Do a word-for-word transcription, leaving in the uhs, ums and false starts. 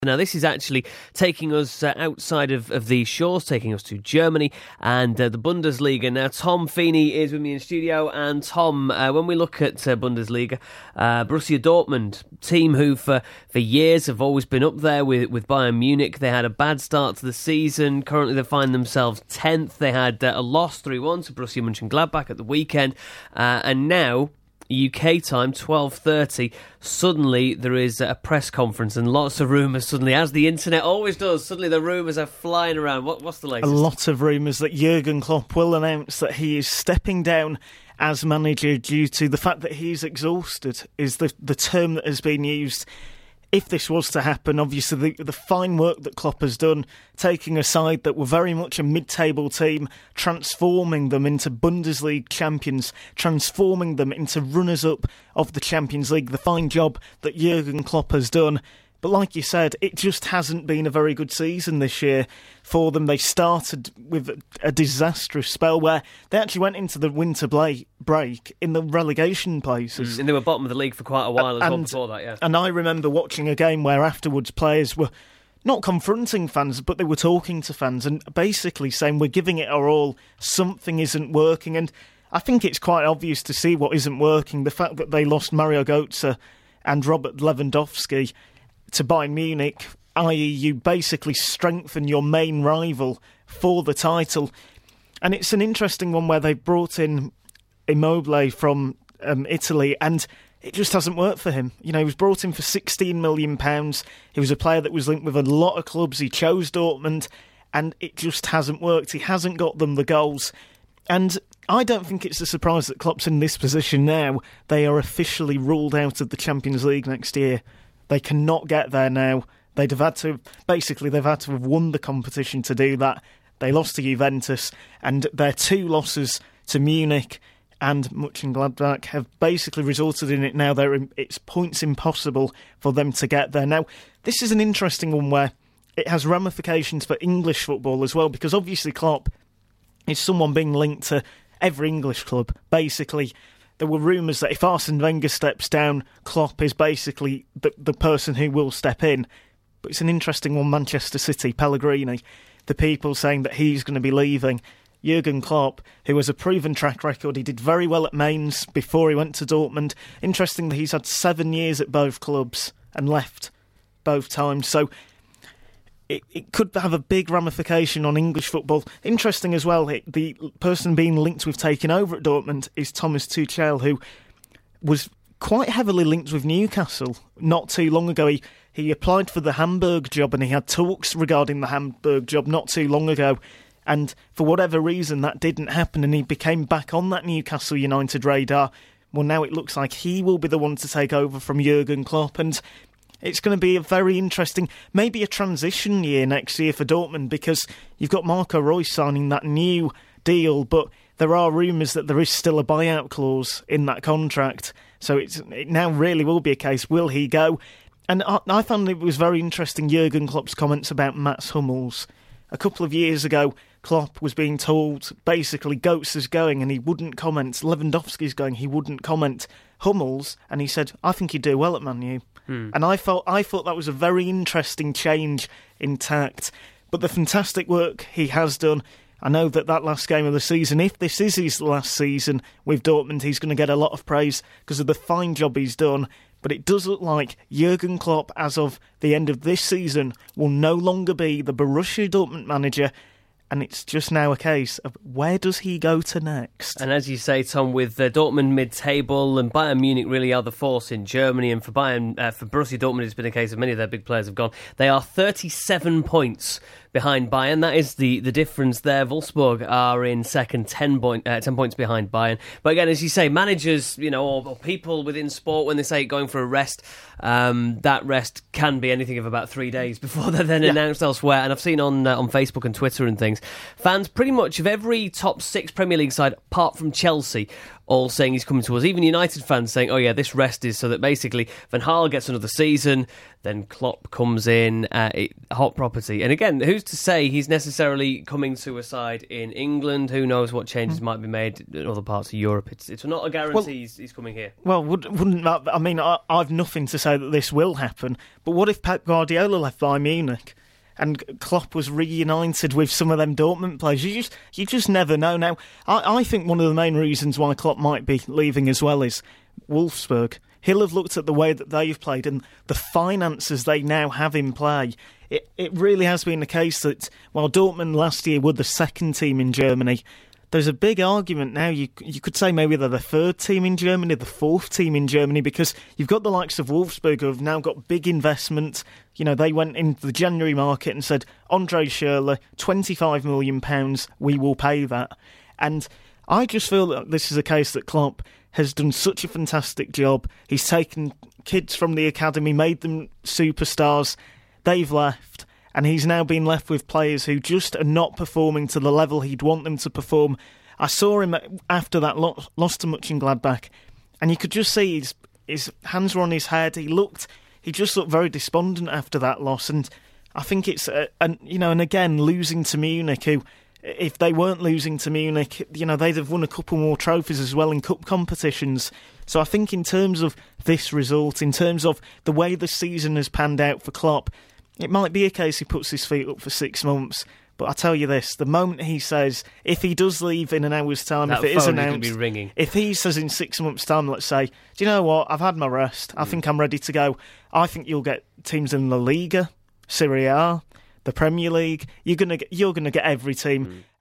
Now, this is actually taking us uh, outside of, of these shores, taking us to Germany and uh, the Bundesliga. Now, Tom Feeney is with me in studio. And Tom, uh, when we look at uh, Bundesliga, uh, Borussia Dortmund, team who for, for years have always been up there with, with Bayern Munich. They had a bad start to the season. Currently, they find themselves tenth. They had uh, a loss three one to Borussia Mönchengladbach at the weekend. Uh, and now, U K time, twelve thirty, suddenly there is a press conference and lots of rumours suddenly, as the internet always does, suddenly the rumours are flying around. What, what's the latest? A lot of rumours that Jurgen Klopp will announce that he is stepping down as manager due to the fact that he's exhausted, is the, the term that has been used. If this was to happen, obviously the, the fine work that Klopp has done, taking a side that were very much a mid-table team, transforming them into Bundesliga champions, transforming them into runners-up of the Champions League, the fine job that Jurgen Klopp has done. But like you said, it just hasn't been a very good season this year for them. They started with a disastrous spell where they actually went into the winter break in the relegation places. Mm, and they were bottom of the league for quite a while as and, well before that, yeah. And I remember watching a game where afterwards players were not confronting fans, but they were talking to fans and basically saying, we're giving it our all, something isn't working. And I think it's quite obvious to see what isn't working. The fact that they lost Mario Götze and Robert Lewandowski to Bayern Munich, that is you basically strengthen your main rival for the title. And it's an interesting one where they brought in Immobile from um, Italy, and it just hasn't worked for him. You know, he was brought in for sixteen million pounds. He was a player that was linked with a lot of clubs. He chose Dortmund, and it just hasn't worked. He hasn't got them the goals. And I don't think it's a surprise that Klopp's in this position now. They are officially ruled out of the Champions League next year. They cannot get there now. They'd have had to, basically, they've had to have won the competition to do that. They lost to Juventus, and their two losses to Munich and Mönchengladbach have basically resulted in it now. They're, it's points impossible for them to get there. Now, this is an interesting one where it has ramifications for English football as well, because obviously Klopp is someone being linked to every English club, basically. There were rumours that if Arsene Wenger steps down, Klopp is basically the, the person who will step in. But it's an interesting one, Manchester City, Pellegrini, the people saying that he's going to be leaving. Jurgen Klopp, who has a proven track record, he did very well at Mainz before he went to Dortmund. Interesting that he's had seven years at both clubs and left both times. So it, it could have a big ramification on English football. Interesting as well, it, the person being linked with taking over at Dortmund is Thomas Tuchel, who was quite heavily linked with Newcastle not too long ago. He, he applied for the Hamburg job and he had talks regarding the Hamburg job not too long ago. And for whatever reason, that didn't happen and he became back on that Newcastle United radar. Well, now it looks like he will be the one to take over from Jurgen Klopp, and it's going to be a very interesting, maybe a transition year next year for Dortmund, because you've got Marco Reus signing that new deal, but there are rumours that there is still a buyout clause in that contract. So it's, it now really will be a case, will he go? And I, I found it was very interesting, Jurgen Klopp's comments about Mats Hummels. A couple of years ago, Klopp was being told, basically, Goetz is going and he wouldn't comment. Lewandowski's going, he wouldn't comment. Hummels, and he said, I think he'd do well at Man U. Hmm. And I felt I thought that was a very interesting change in tact. But the fantastic work he has done, I know that that last game of the season, if this is his last season with Dortmund, he's going to get a lot of praise because of the fine job he's done. But it does look like Jurgen Klopp, as of the end of this season, will no longer be the Borussia Dortmund manager. And it's just now a case of where does he go to next? And as you say, Tom, with uh, Dortmund mid-table and Bayern Munich really are the force in Germany, and for Bayern, uh, for Borussia Dortmund, it's been a case of many of their big players have gone. They are thirty-seven points behind Bayern. That is the, the difference there. Wolfsburg are in second, ten, point, uh, ten points behind Bayern. But again, as you say, managers, you know, or, or people within sport, when they say going for a rest, um, that rest can be anything of about three days before they're then yeah. announced elsewhere. And I've seen on uh, on Facebook and Twitter and things, signings. Fans pretty much of every top six Premier League side, apart from Chelsea, all saying he's coming to us. Even United fans saying, oh yeah, this rest is so that basically Van Gaal gets another season, then Klopp comes in, uh, it, hot property. And again, who's to say he's necessarily coming to a side in England? Who knows what changes mm. might be made in other parts of Europe? It's, it's not a guarantee well, he's, he's coming here. Well, would, wouldn't that... I mean, I, I've nothing to say that this will happen, but what if Pep Guardiola left Bayern Munich and Klopp was reunited with some of them Dortmund players? You just you just never know. Now, I, I think one of the main reasons why Klopp might be leaving as well is Wolfsburg. He'll have looked at the way that they've played and the finances they now have in play. It, it really has been the case that while Dortmund last year were the second team in Germany, there's a big argument now. You you could say maybe they're the third team in Germany, the fourth team in Germany, because you've got the likes of Wolfsburg who have now got big investment. You know, they went into the January market and said, Andre Schürrle, twenty-five million pounds, we will pay that. And I just feel that this is a case that Klopp has done such a fantastic job. He's taken kids from the academy, made them superstars. They've left. And he's now been left with players who just are not performing to the level he'd want them to perform. I saw him after that loss to Mönchengladbach, and you could just see his his hands were on his head. He looked, he just looked very despondent after that loss. And I think it's, uh, and you know, and again losing to Munich, who, if they weren't losing to Munich, you know, they'd have won a couple more trophies as well in cup competitions. So I think in terms of this result, in terms of the way the season has panned out for Klopp, it might be a case he puts his feet up for six months. But I tell you this, the moment he says, if he does leave in an hour's time, that if it is phone announced, is gonna be ringing. If he says in six months' time, let's say, do you know what, I've had my rest, I mm. think I'm ready to go, I think you'll get teams in La Liga, Serie A, the Premier League, you're going to get, you're going to get every team. Mm.